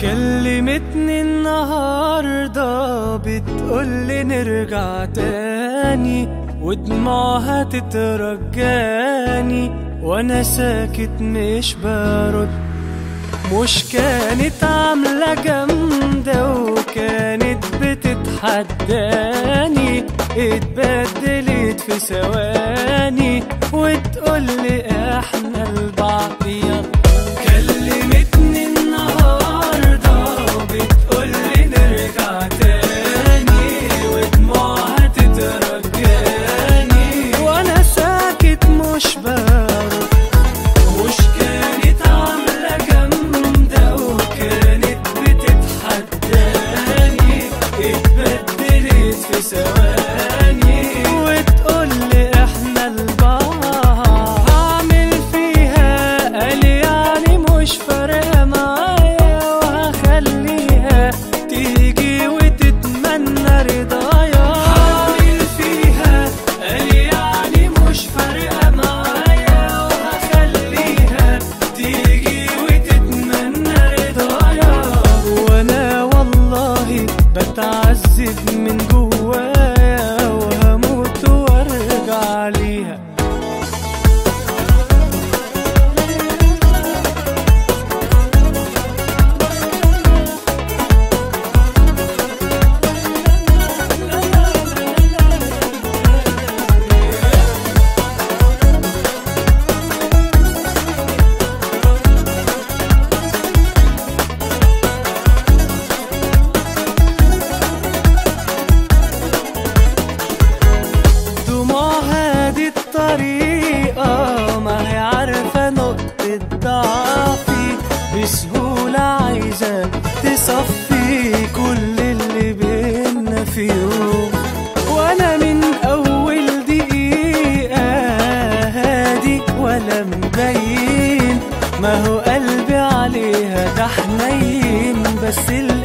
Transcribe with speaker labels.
Speaker 1: كلمتني النهاردة بتقولي نرجع تاني، ودموعها تترجاني وانا ساكت مش برد. مش كانت عاملة جامدة وكانت بتتحداني، اتبدلت في ثواني وتقولي احنا لبعض يلا. كلمتني النهاردة بتقولي نرجع تاني، ودموعها تترجاني وانا ساكت مش برد. مش كانت عاملة جامدة وكانت بتتحداني، اتبدلت في ثواني وتقولي احنا لبعض. هعمل فيها قال يعني مش فارقة معايا، وهخليها تيجي وتتمنى رضايا. هعمل فيها قال يعني مش فارقة معايا، وهخليها تيجي وتتمنى رضايا. وانا والله بتعذب من جوايا وهموت وارجع ليها. طريقة ما هي عارفة نقطة ضعفي، بسهولة عايزة تصفي كل اللي بينا في يوم. وانا من اول دقيقة هادي ولا مبين، ما هو قلبي عليها ده حنين، بس